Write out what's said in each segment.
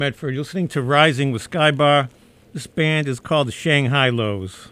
Medford. You're listening to Rising with Skybar. This band is called the Shanghai Lows.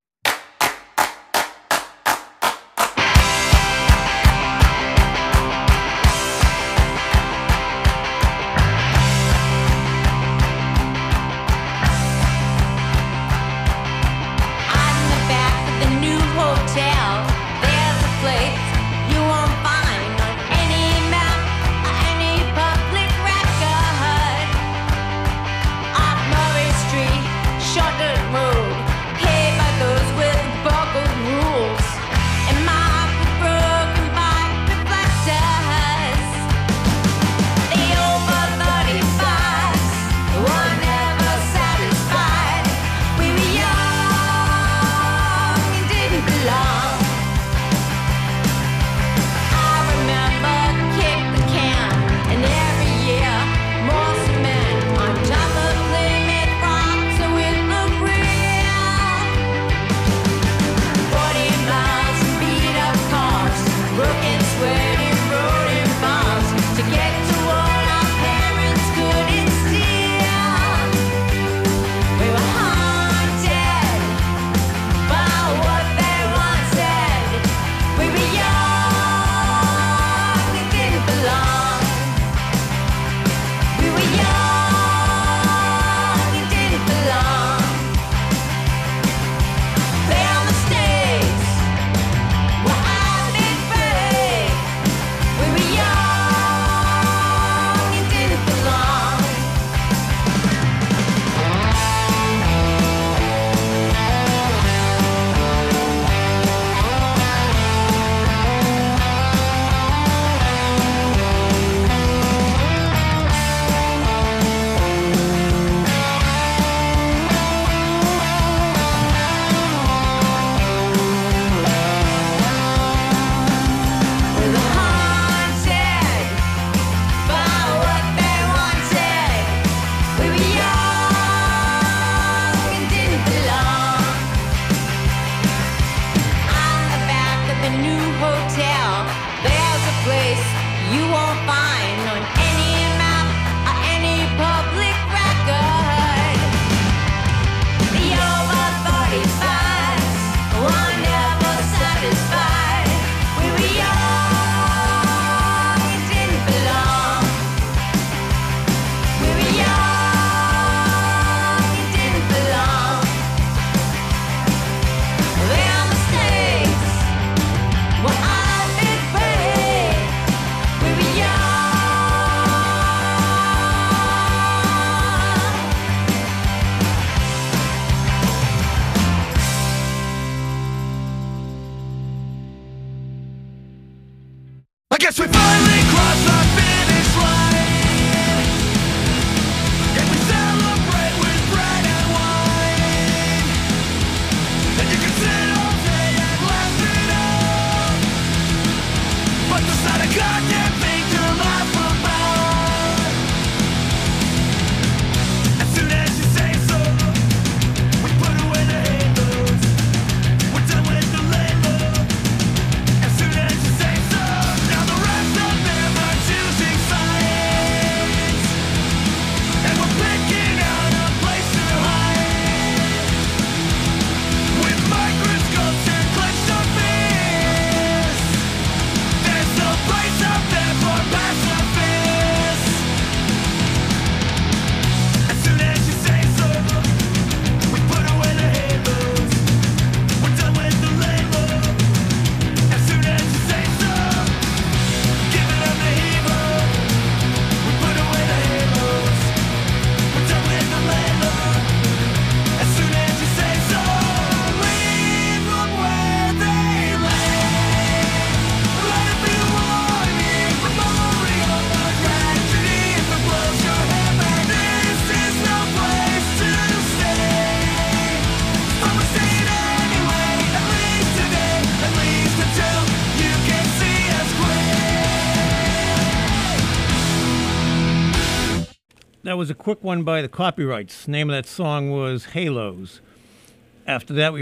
That was a quick one by the Copyrights. The name of that song was Halos. After that,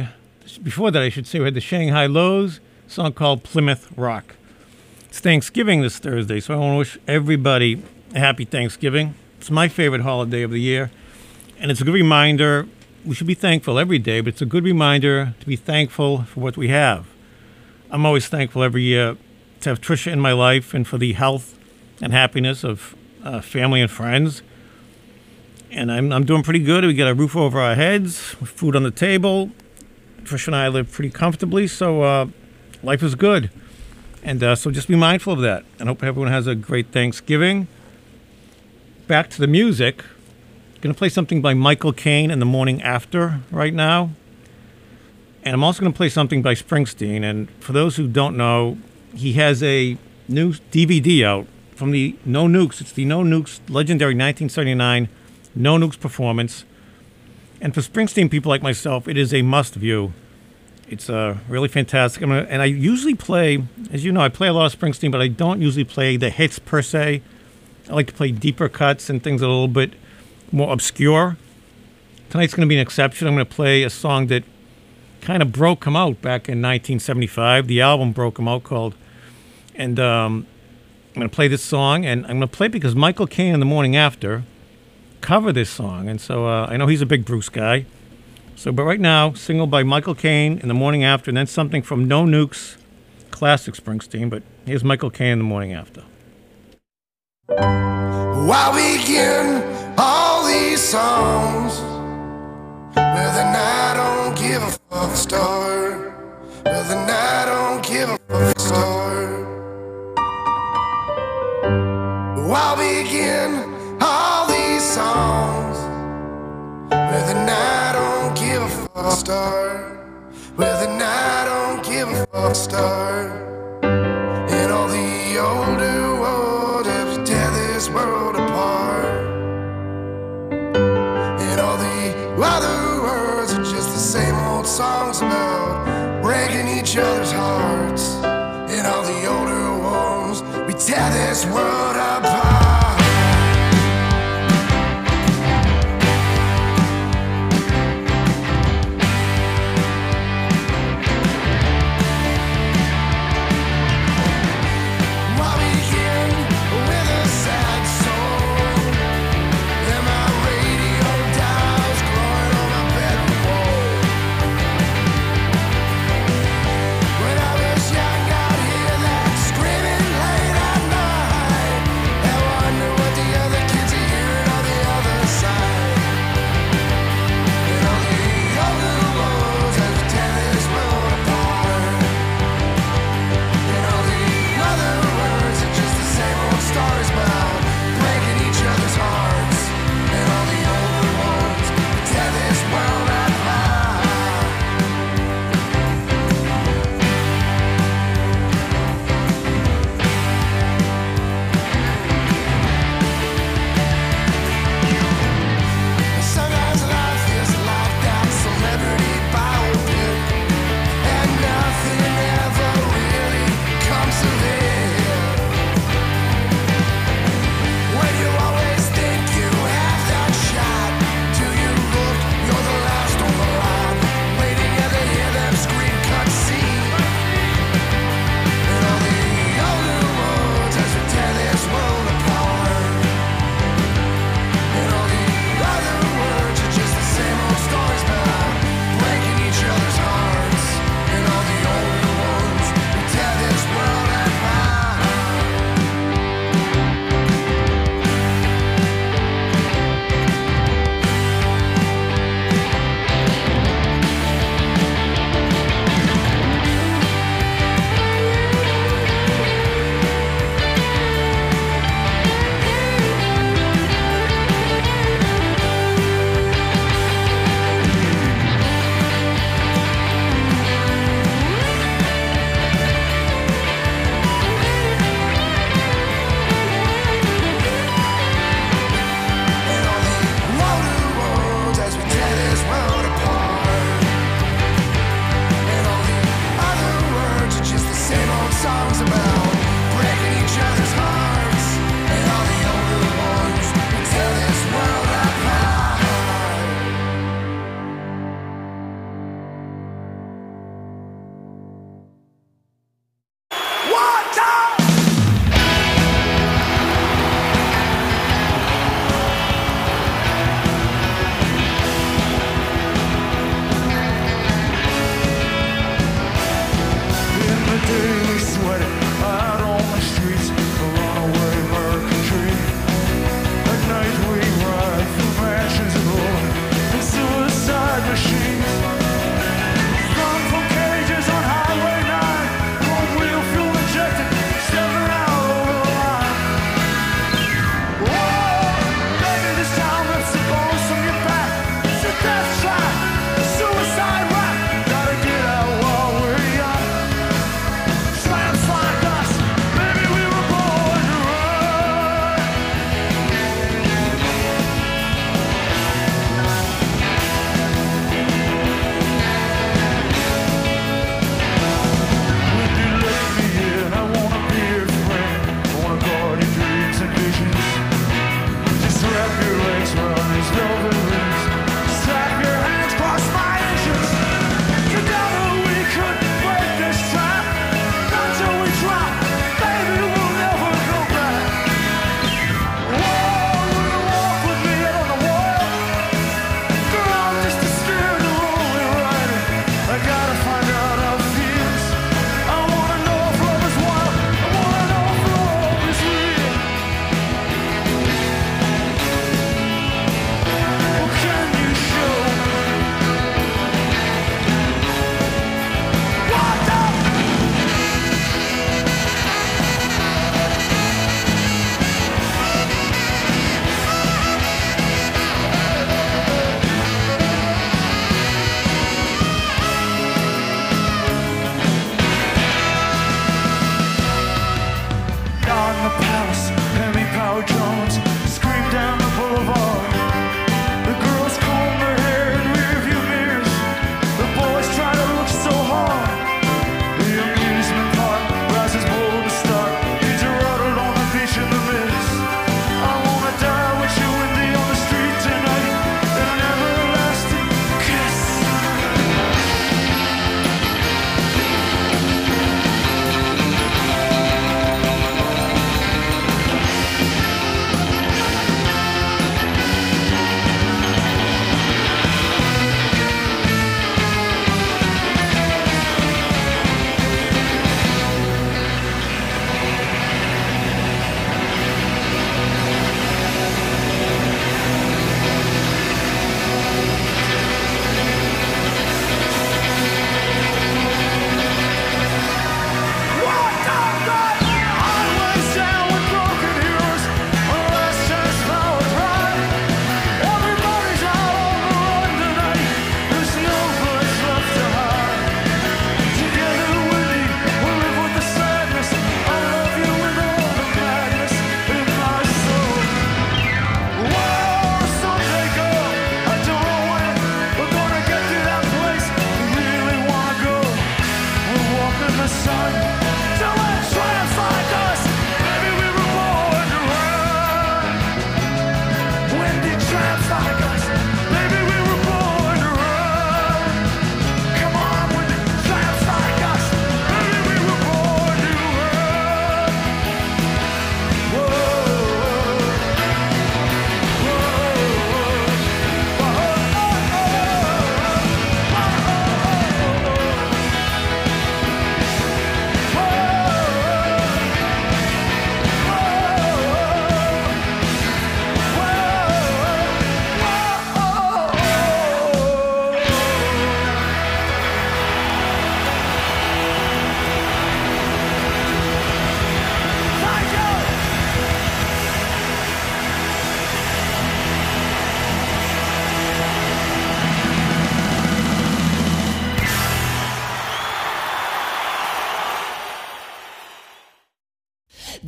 before that, I should say, we had the Shanghai Lows, a song called Plymouth Rock. It's Thanksgiving this Thursday, so I want to wish everybody a happy Thanksgiving. It's my favorite holiday of the year, and it's a good reminder. We should be thankful every day, but it's a good reminder to be thankful for what we have. I'm always thankful every year to have Trisha in my life and for the health and happiness of family and friends. And I'm doing pretty good. We got a roof over our heads, food on the table. Trisha and I live pretty comfortably, so life is good. And so just be mindful of that. And hope everyone has a great Thanksgiving. Back to the music. Going to play something by Michael Caine in the morning after right now. And I'm also going to play something by Springsteen. And for those who don't know, he has a new DVD out from the No Nukes. It's the No Nukes legendary 1979 No Nukes performance. And for Springsteen people like myself, it is a must view. It's really fantastic. And I usually play, as you know, I play a lot of Springsteen, but I don't usually play the hits per se. I like to play deeper cuts and things that are a little bit more obscure. Tonight's going to be an exception. I'm going to play a song that kind of broke him out back in 1975. The album broke him out and I'm going to play this song, and I'm going to play it because Michael Caine in the morning after covered this song. And so I know he's a big Bruce guy. So, but right now, single by Michael Caine in the morning after, and then something from No Nukes, classic Springsteen. But here's Michael Caine in the morning after. Why begin all these songs with an I don't give a fuck start? With an I don't give a fuck start. Why begin all these songs with an I don't give a fuck start? With an I don't give a fuck start. And all the older world have to tear this world apart. And all the other words are just the same old songs about breaking each other's hearts. And all the older ones, we tear this world apart. When I was young, I'd hear that screaming late at night.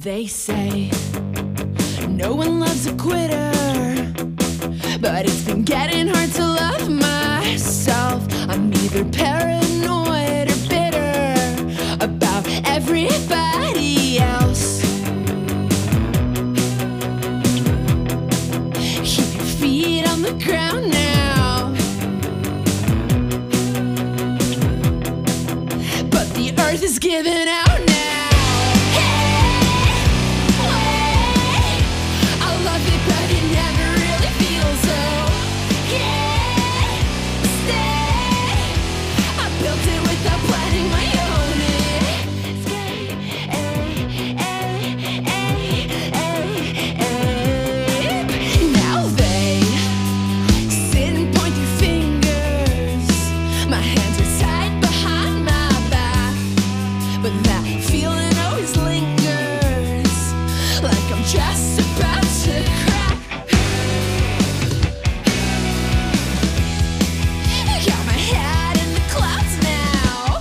They say no one loves a quitter, but it's been getting hard to love myself. I'm either paranoid or bitter about everybody else. Keep your feet on the ground now. But the earth is giving out now. Just about to crack. Got my head in the clouds now,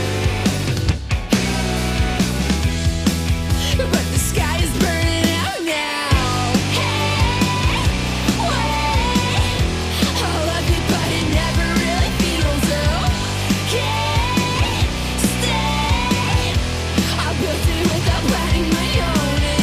but the sky is burning out now. Hey, wait, I love you, but it never really feels okay. Stay, I built it without planning my own.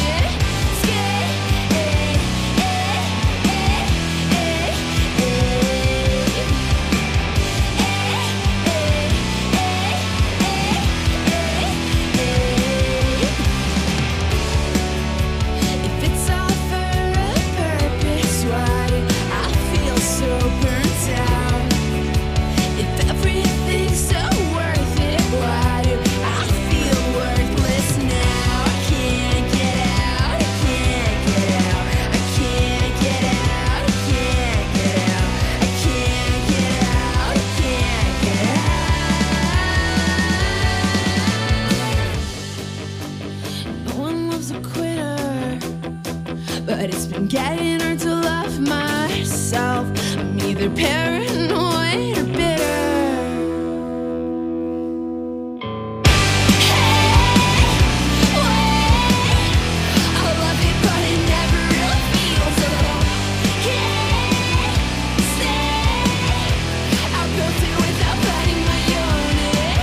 But it's been getting hard to love myself. I'm either paranoid or bitter. Hey, wait, I love it, but it never really feels okay. Stay, I built it without planning my own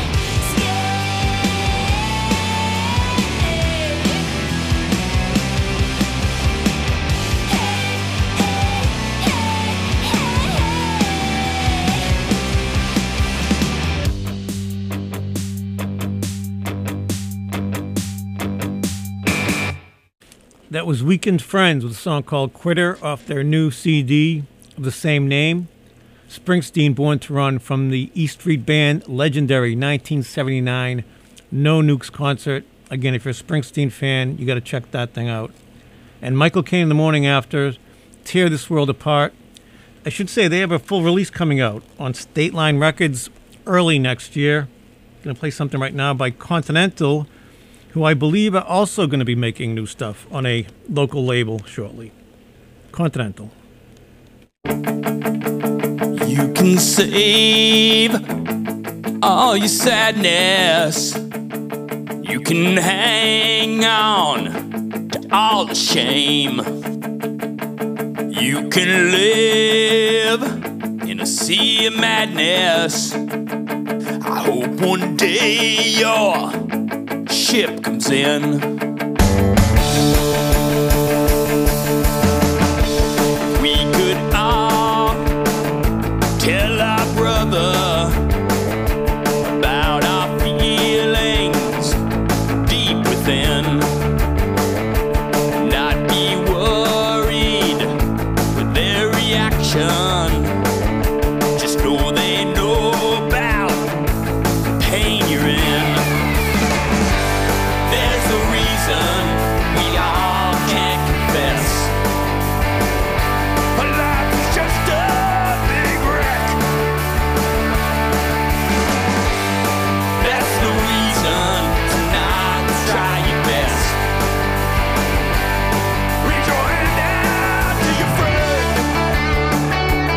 That was Weekend Friends with a song called Quitter off their new CD of the same name. Springsteen, Born to Run, from the E Street Band legendary 1979 No Nukes concert. Again, if you're a Springsteen fan, you got to check that thing out. And Michael Caine, The Morning After, Tear This World Apart. I should say they have a full release coming out on State Line Records early next year. Going to play something right now by Continental, who I believe are also going to be making new stuff on a local label shortly. Continental. You can save all your sadness. You can hang on to all the shame. You can live in a sea of madness. I hope one day your ship comes in. We could all tell our brother about our feelings deep within. Not be worried with their reaction. Just know they know about the pain you're in. There's a reason we all can't confess. Our life is just a big wreck. That's the reason to not try your best. Reach your hand out to your friend.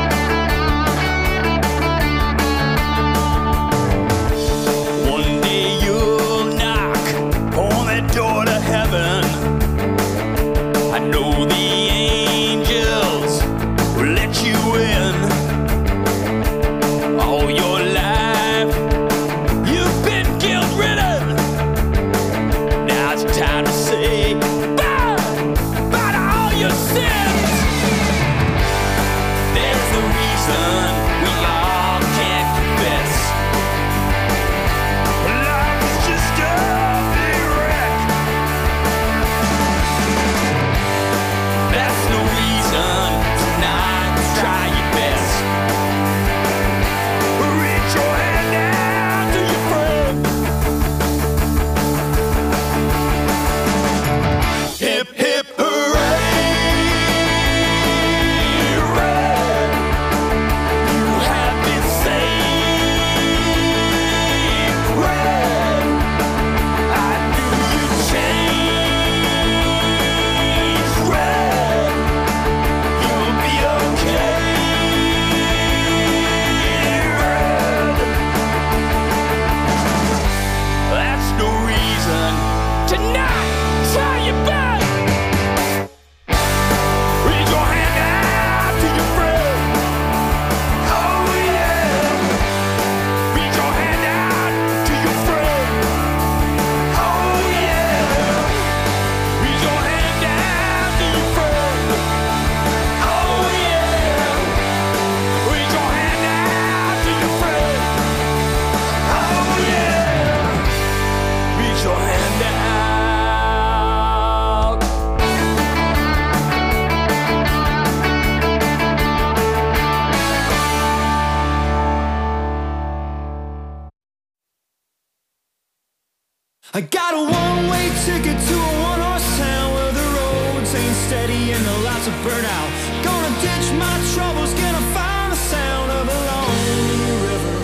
I got a one-way ticket to a one-horse town where the roads ain't steady and the lights are burnt out. Gonna ditch my troubles, gonna find the sound of a lonely river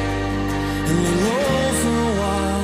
and lay low for a while.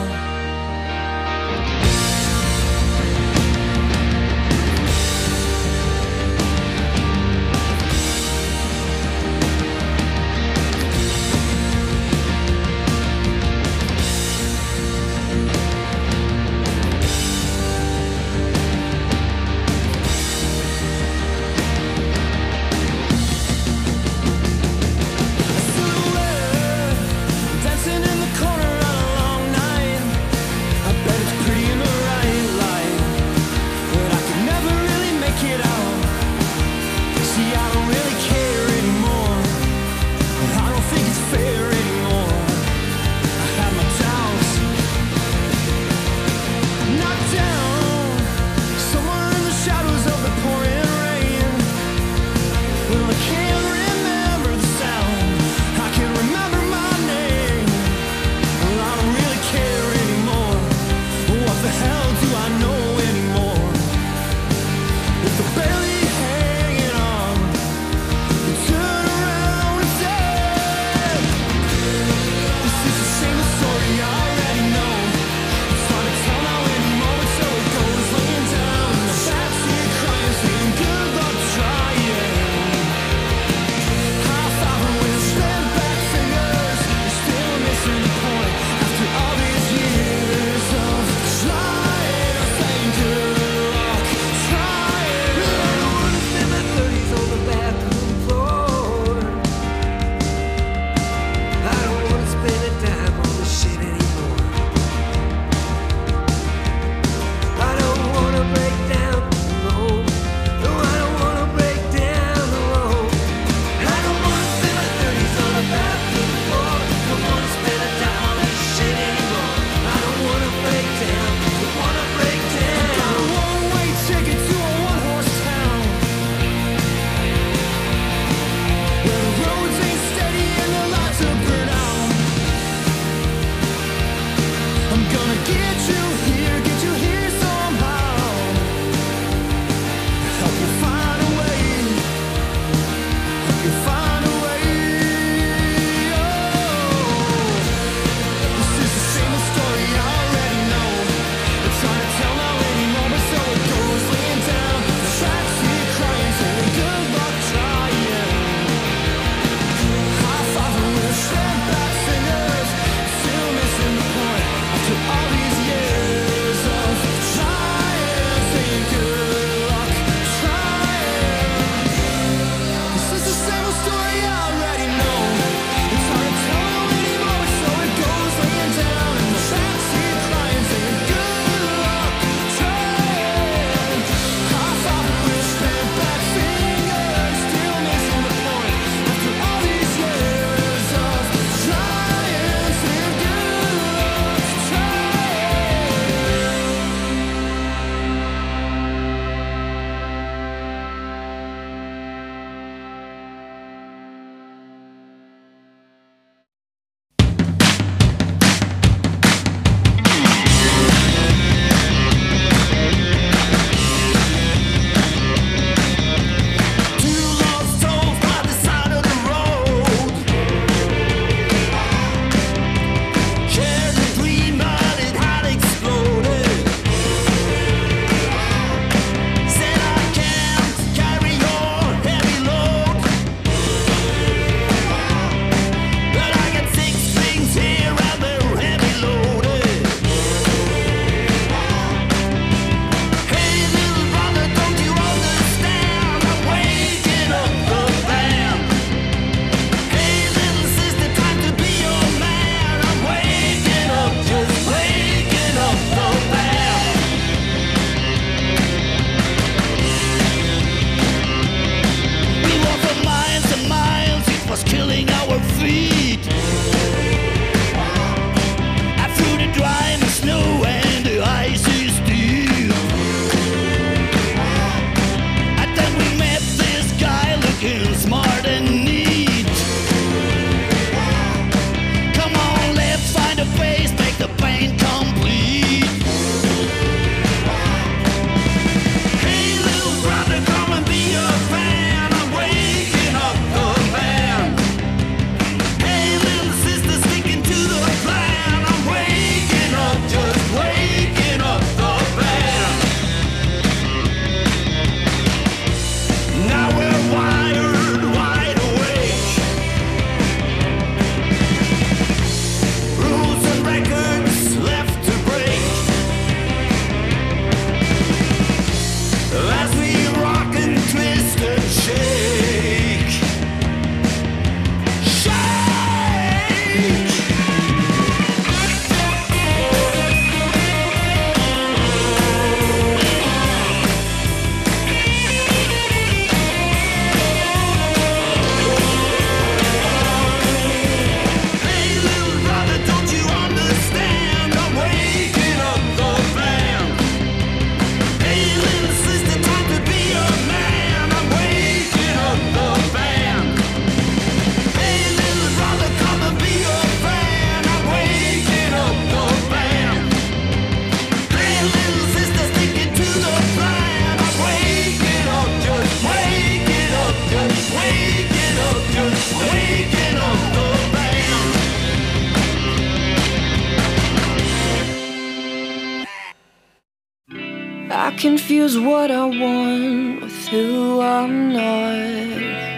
Come on, let's find a place, make the pain complete. confuse what I want with who I'm not.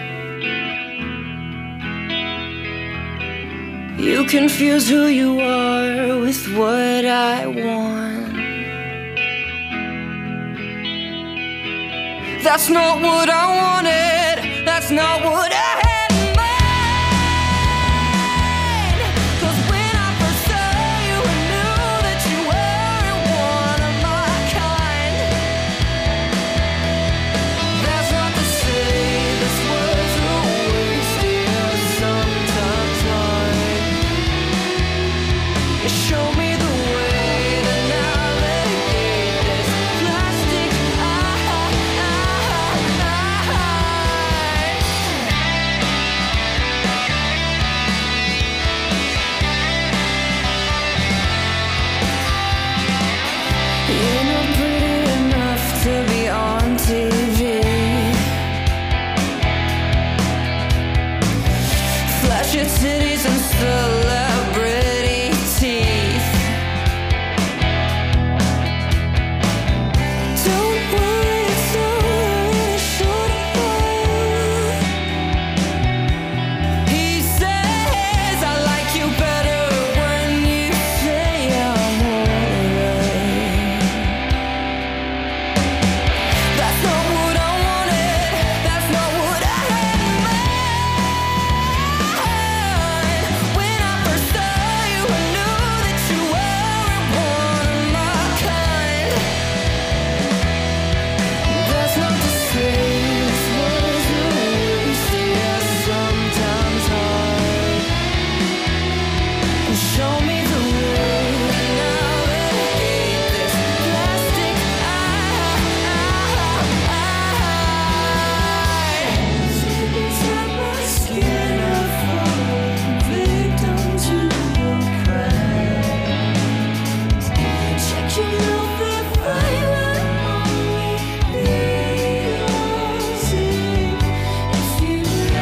You confuse who you are with what I want. That's not what I wanted. That's not what I had in mind. 'Cause when I first saw you, I knew that you weren't one of my kind. That's not to say this was a waste of sometimes time. You show me the way to navigate this plastic You're not pretty enough to be on TV. Flash your titties and celebrity teeth. Don't worry, it's only a short while. He says I like you better when you say I'm alright. That's not what I wanted. That's not what I had in mind. When I first saw you, I knew that you weren't one of my kind. That's not to say this was a waste. Yeah, sometimes hard. And show me the way to navigate this plastic Slip inside my skin, I've fallen victim to your crimes. Check your love if I were only realizing if you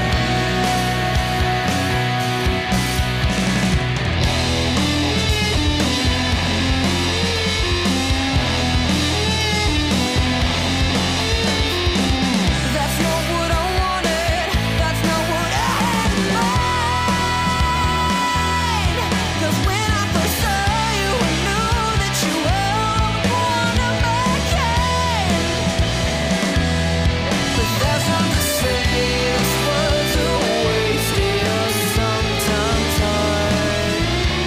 That's not what I wanted. That's not what I had in mind. 'Cause when I first saw you, I knew that you were one of my kind. But that's not to say this was a waste of sometimes hard.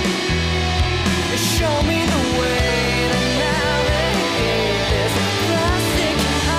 Show me the way to navigate this plastic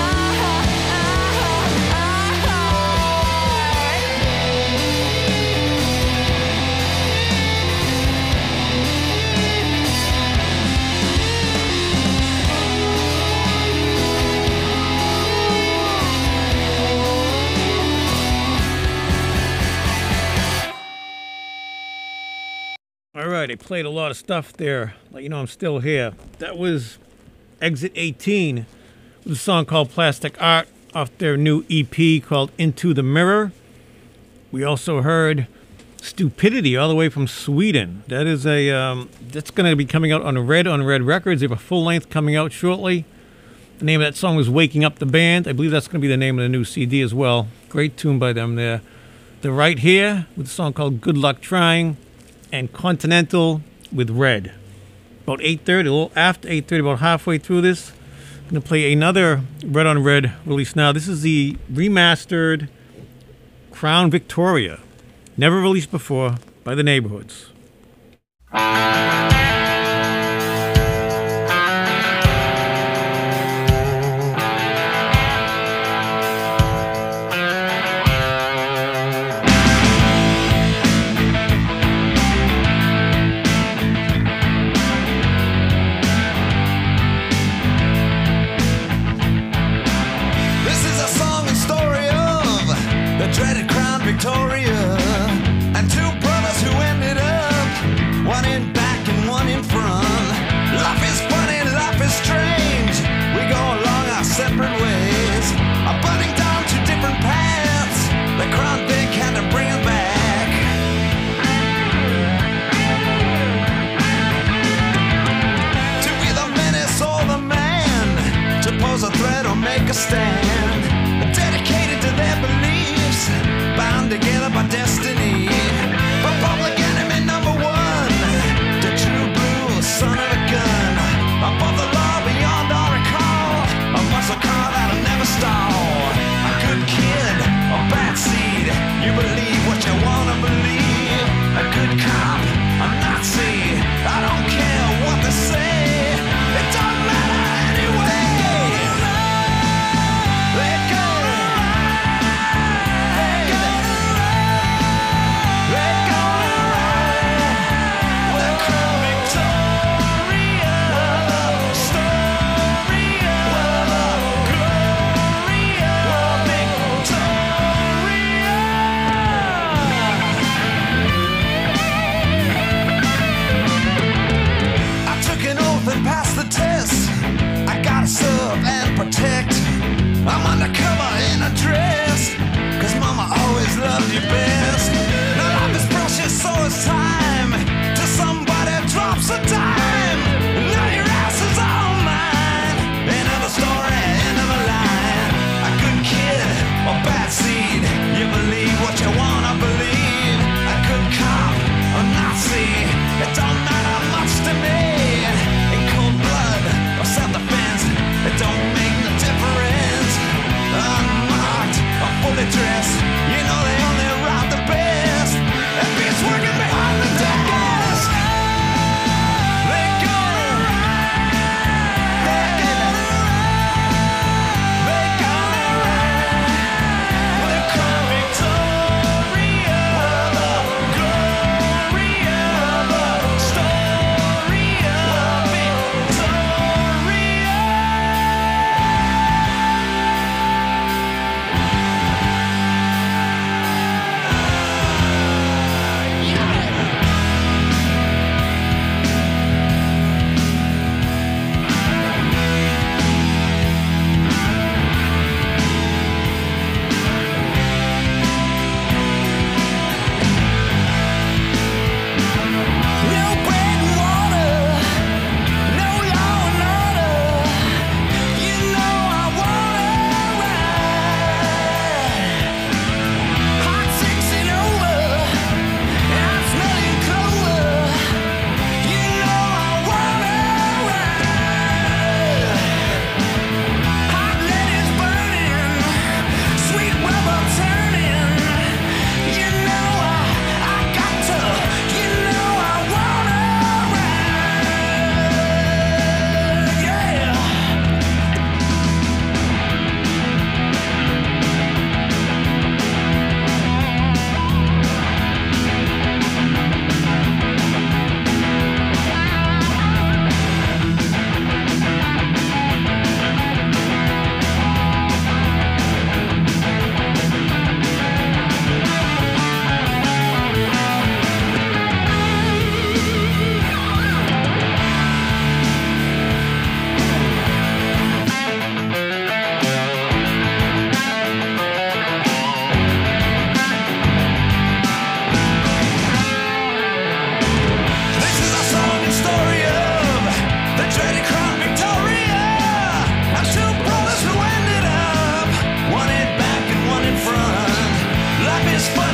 All right, I played a lot of stuff there. Let you know I'm still here. That was Exit 18 with a song called Plastic Art off their new EP called Into the Mirror. We also heard Stupidity all the way from Sweden. That is that's going to be coming out on Red Records. They have a full length coming out shortly. The name of that song was Waking Up the Band. I believe that's going to be the name of the new CD as well. Great tune by them there. They're right here with a song called Good Luck Trying, and Continental with Red. About 8:30, a little after 8:30, about halfway through this, I'm going to play another Red on Red release now. This is the remastered Crown Victoria. Never released before by the Neighborhoods. This is a song and story of the dreaded Crown Victoria and two brothers who ended up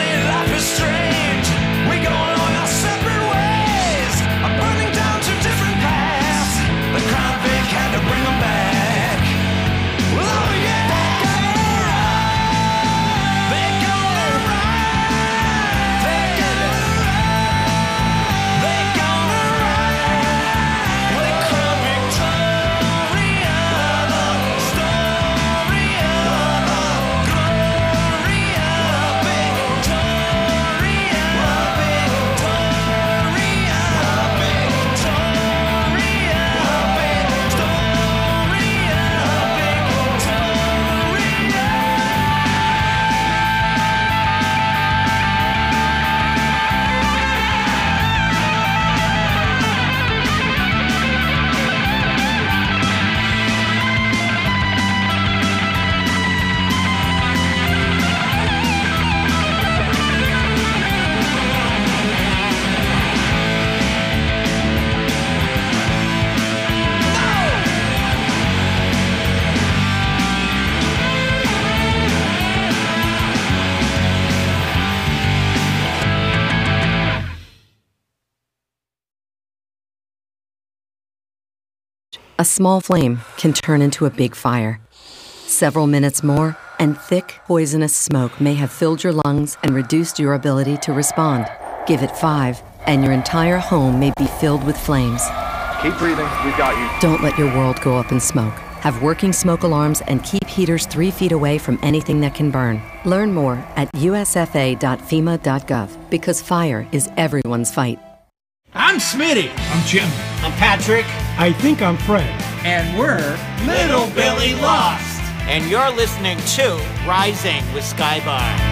life is strange. We go along our separate ways. I'm burning down two different paths. The Crown Vic had to bring them back. Well, oh yeah, they're gonna ride. They're gonna ride. The Crown Victoria, the story of Gloria Victoria, A small flame can turn into a big fire. Several minutes more, and thick, poisonous smoke may have filled your lungs and reduced your ability to respond. Give it 5, and your entire home may be filled with flames. Keep breathing, we've got you. Don't let your world go up in smoke. Have working smoke alarms and keep heaters 3 feet away from anything that can burn. Learn more at usfa.fema.gov, because fire is everyone's fight. I'm Smitty. I'm Jim. I'm Patrick. I think I'm Fred. And we're Little Billy Lost. And you're listening to Rising with Skybar.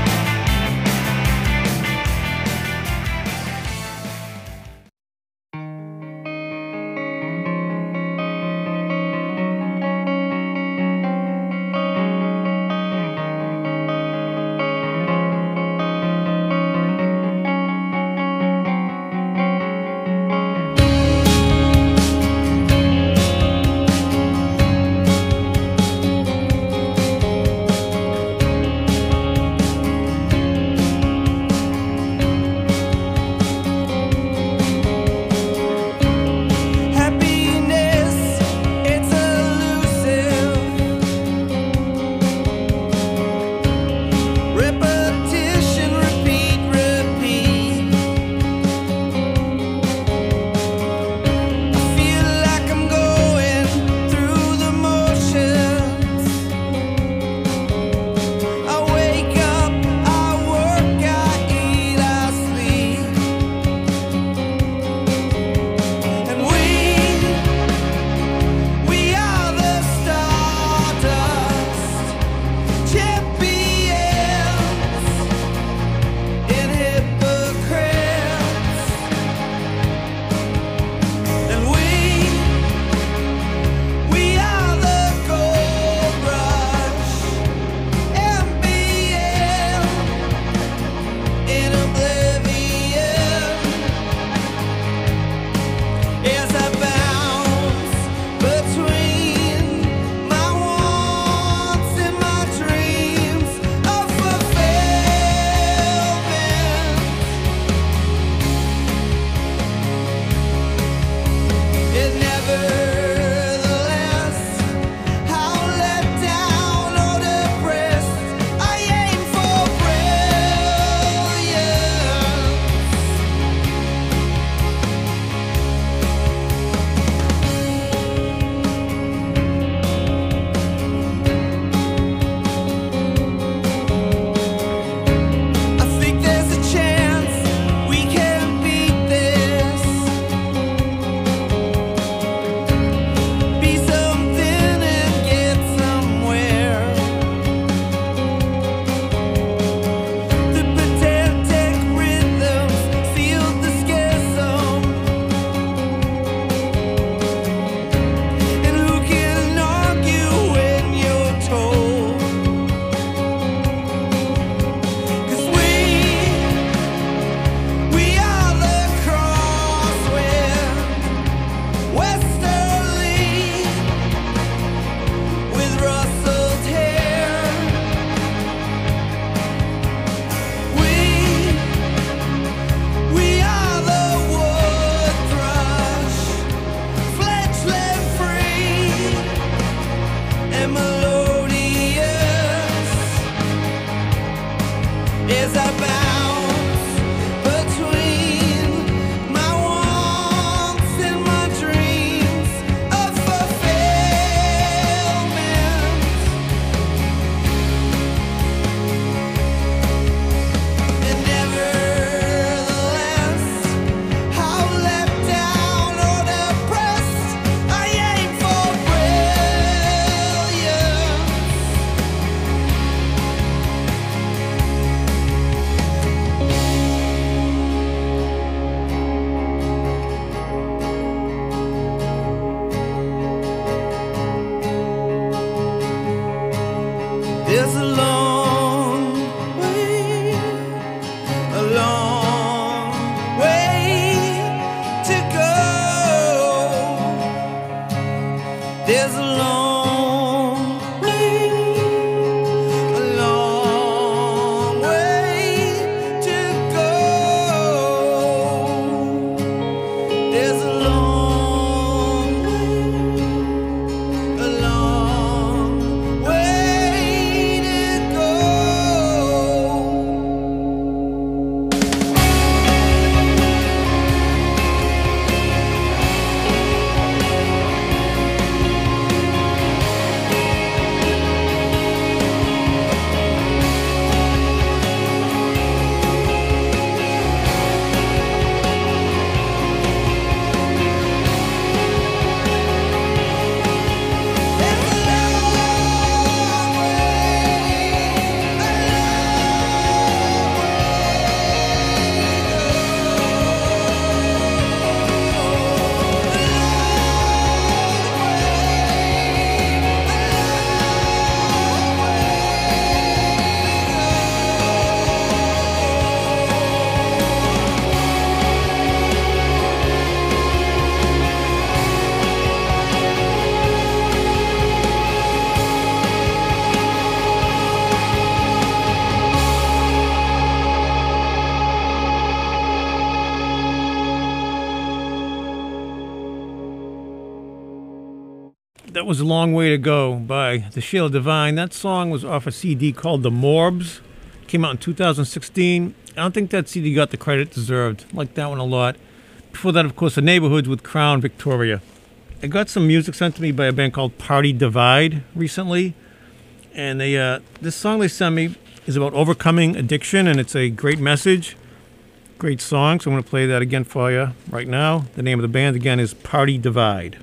That was A Long Way to Go by the Sheila Divine. That song was off a CD called The Morbs. Came out in 2016. I don't think that CD got the credit it deserved. I like that one a lot. Before that, of course, The Neighborhoods with Crown Victoria. I got some music sent to me by a band called Party Divide recently. And this song they sent me is about overcoming addiction, and it's a great message. Great song, so I'm going to play that again for you right now. The name of the band, again, is Party Divide.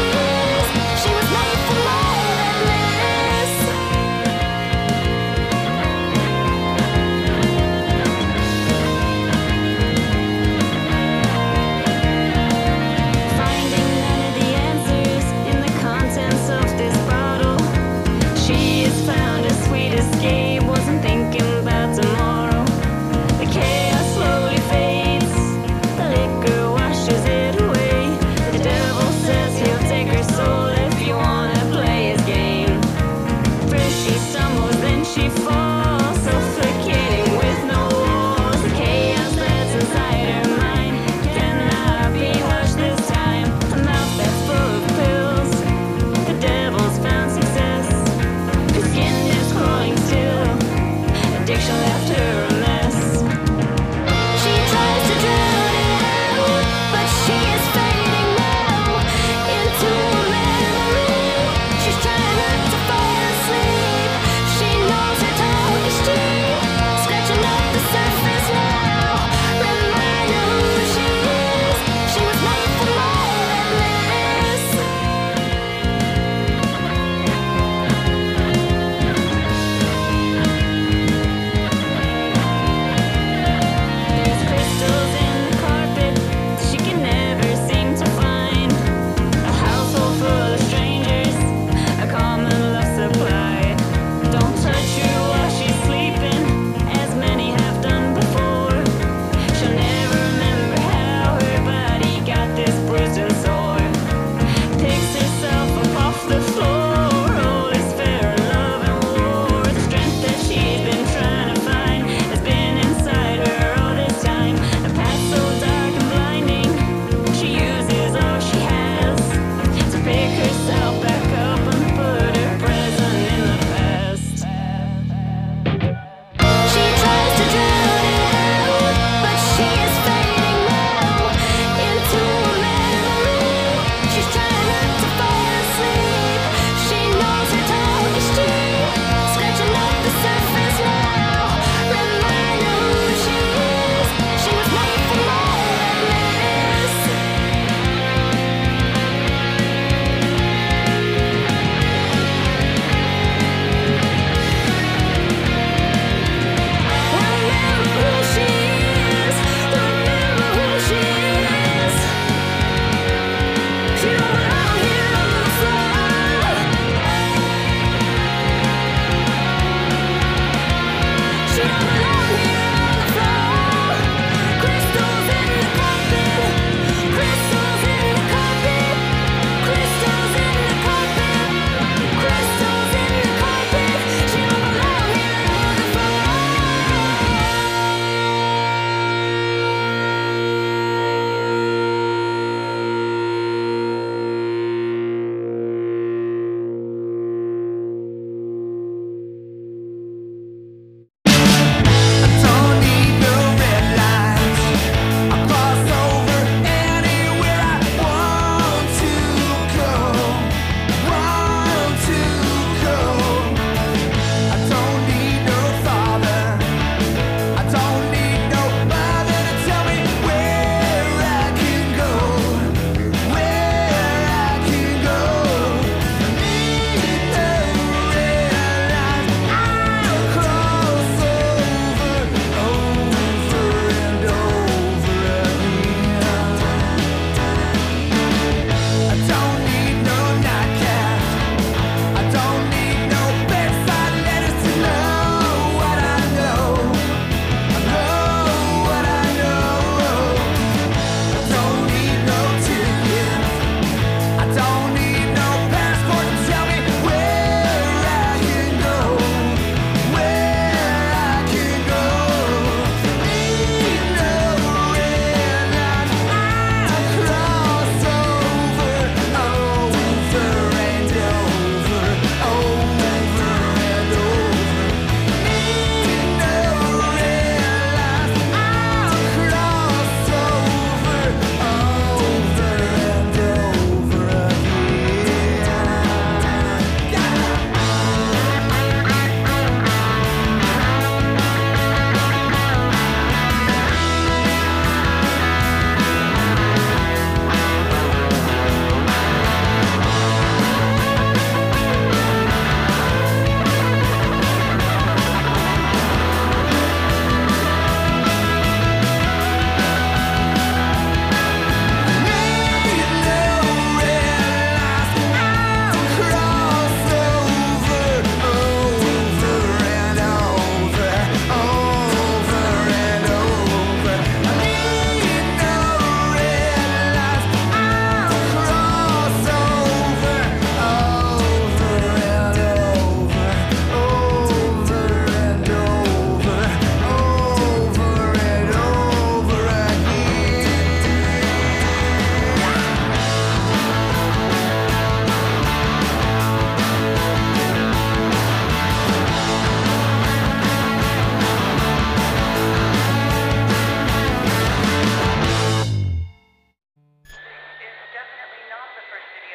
She was made for more than this.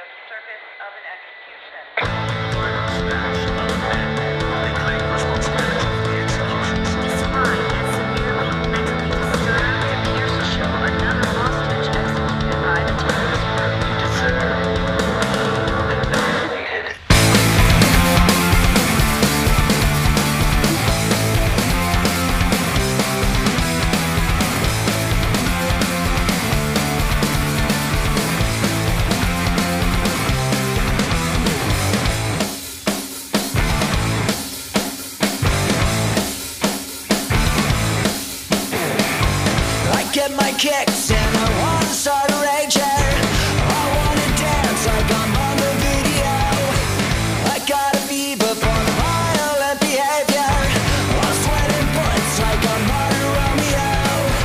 Get my kicks and I wanna start a raging. I wanna dance like I'm on the video. I got a fever for violent behavior. I'm sweating bullets like I'm not a Romeo.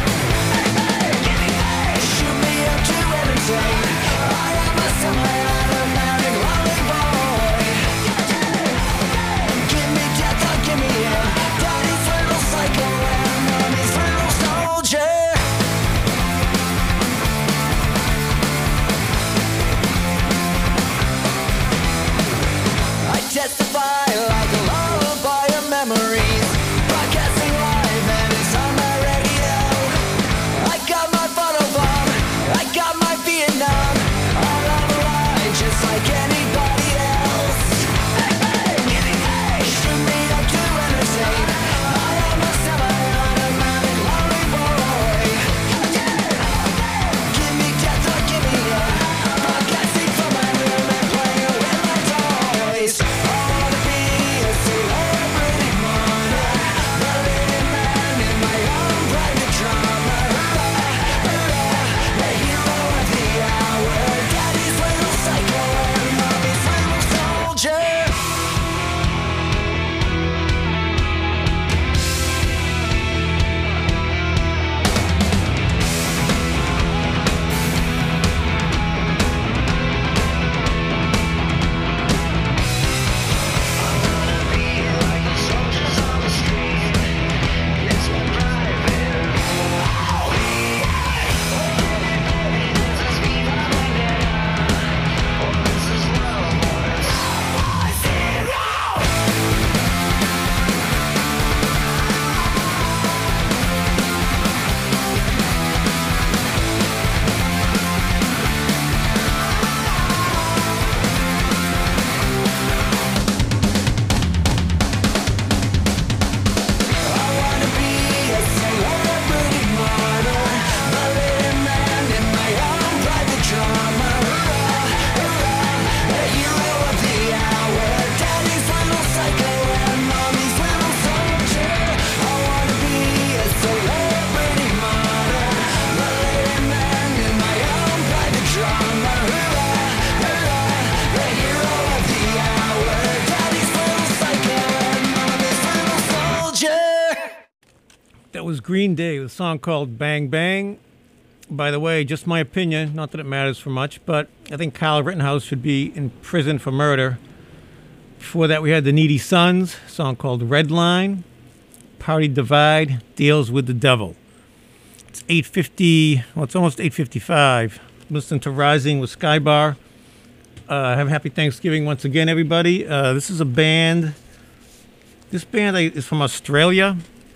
Shoot me up to imitate. I am a semi-automatic lonely boy. Give me death or give me in. Daddy's little psycho and mommy's little soldier. Testify like a lullaby of memories. Broadcasting live and it's on my radio. I got my photo bomb, I got my Vietnam. I'll have a ride just like anybody else. Shoot me up to entertain. I am a semi-automatic lonely boy. Give me death or give me love. Broadcasting from my room and playing with my toys. That was Green Day with a song called Bang Bang. By the way, just my opinion, not that it matters for much, but I think Kyle Rittenhouse should be in prison for murder. Before that, we had the Needy Sons, a song called Red Line. Party Divide deals with the devil. It's 8:50, well, it's almost 8:55. Listening to Rising with Skybar. Have a happy Thanksgiving once again, everybody. This is a band. This band is from Australia,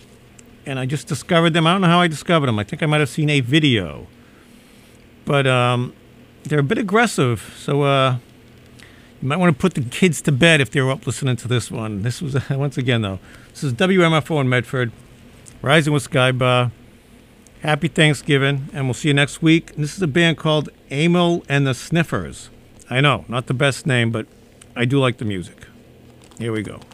and I just discovered them. I don't know how I discovered them. I think I might have seen a video. But they're a bit aggressive, so you might want to put the kids to bed if they're up listening to this one. This was, once again, though, this is WMFO in Medford, Rising with Skybar. Happy Thanksgiving, and we'll see you next week. And this is a band called Emil and the Sniffers. I know, not the best name, but I do like the music. Here we go.